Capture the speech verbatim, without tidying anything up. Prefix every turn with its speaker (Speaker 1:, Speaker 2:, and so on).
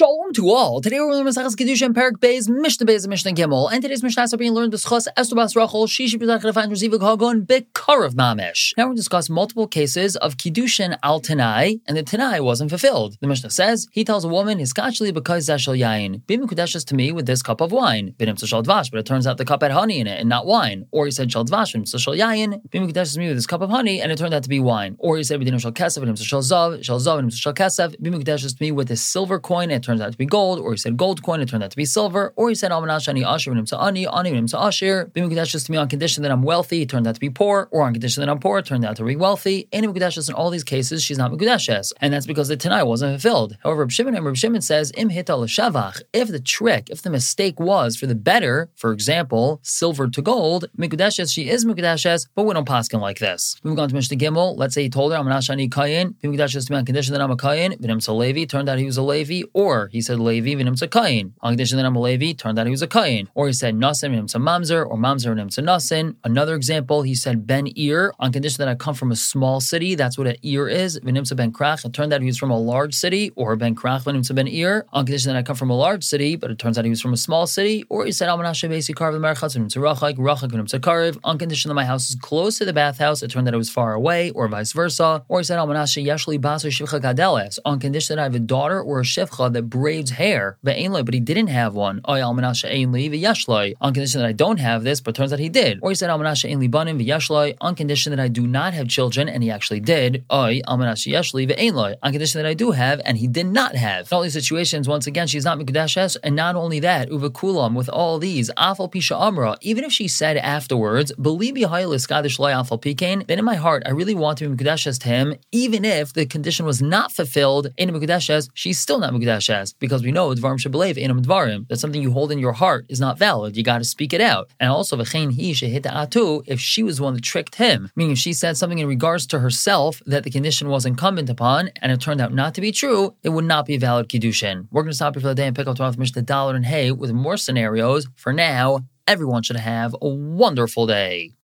Speaker 1: Shalom to all. Today we're learning Maseches Kiddushin Perek Beis Mishnah Beis and Mishnah Gimel, and today's Mishnah are being learned B'schos Esther Bas Rachel Shishi B'Zach Refan Rezivik Hagon B'Karav Mamish. Now we're going to discuss multiple cases of Kiddushin al Tanai, and the Tanai wasn't fulfilled. The Mishnah says he tells a woman Hiskachli because Zashal Yain. Be Mekudeshes to me with this cup of wine. Binim Shal Dvash, but it turns out the cup had honey in it and not wine. Or he said Shal Dvash Binim Shal Yain. Be Mekudeshes to me with this cup of honey, and it turned out to be wine. Or he said Binim Shal Kesef Binim Shal Zav Shal Zav Binim Shal Kesef. Be Mekudeshes to me with this silver coin, and it turns out to be gold. Or he said gold coin, it turned out to be silver. Or he said Almanash Ani Asher Binim Sa Ani Ani Binim Sa Asher. Be Mekudeshes to me on condition that I'm wealthy, it turned out to be poor. Or on condition that I'm poor, it turned out to be wealthy. And Mekudeshes in all these cases, she's not Mekudeshes, and that's because the Tanai wasn't fulfilled. However, Reb Shimon and Reb Shimon says Im Hita L'Shavach. If the trick, if the mistake was for the better, for example, silver to gold, Mekudeshes, she is Mekudeshes, but we don't paskin like this. Moving on to Mishnah Gimel, let's say he told her I'm Manash Ani Kayin. Be Mekudeshes to me on condition that I'm a Kayin. Vinim Sa Levi, turned out he was a Levi. Or he said Levi Vinim Sa Kayin. On condition that I'm a Levi, turned out he was a Kayin. Or he said Nasin Vinim Sa Mamzer, or Mamzer Vinim Sa Nasin. Another example, he said Ben Ir. On condition that I come from a small city, that's what an Ir is. Vinim Sa Ben Krach. It turned out he was from a large city. Or Ben Krach Vinim Sa Ben Ir. On condition that I come from a large city, but it turns out he was from a small city. Or he said Almanashe Basi Karv Merchatz Vinim Sa Rachak Rachak Vinim Sa Karev. On condition that my house is close to the bathhouse, it turned out it was far away, or vice versa. Or he said Almanashe Yeshli Basu Shivcha Gadeles. On condition that I have a daughter or a shivcha that braids hair, but he didn't have one. Oy Almanashe Ainli V'Yeshloi. On condition that I don't have this, but turns out he did. Or he said Almanashe Ainli Banim V'Yeshloi. On condition that I do not have children, and he actually did. Oy Almanashe Yeshli V'Ainloi. On condition that I do have, and he did not have. In all these situations, once again, she's not Mekudeshes, and not only that, Uvakulam, with all these, Afal Pisha Amra, even if she said afterwards, believe Yahaylis Kadish Loi Afal Pikain, then in my heart, I really want to be Mekudeshes to him, even if the condition was not fulfilled in Mekudeshes, she's still not Mekudeshes, because we know Dvarim Shebelev Einam Dvarim, that something you hold in your heart is not valid. You got to speak it out. And also, V'chein Hi Shehita Atu, if she was the one that tricked him, meaning if she said something in regards to herself that the condition was incumbent upon, and it turned out not to be true, it would not be valid Kiddushin. We're going to stop here for the day and pick up tomorrow with Mishnah Dollar and Hay with more scenarios. For now, everyone should have a wonderful day.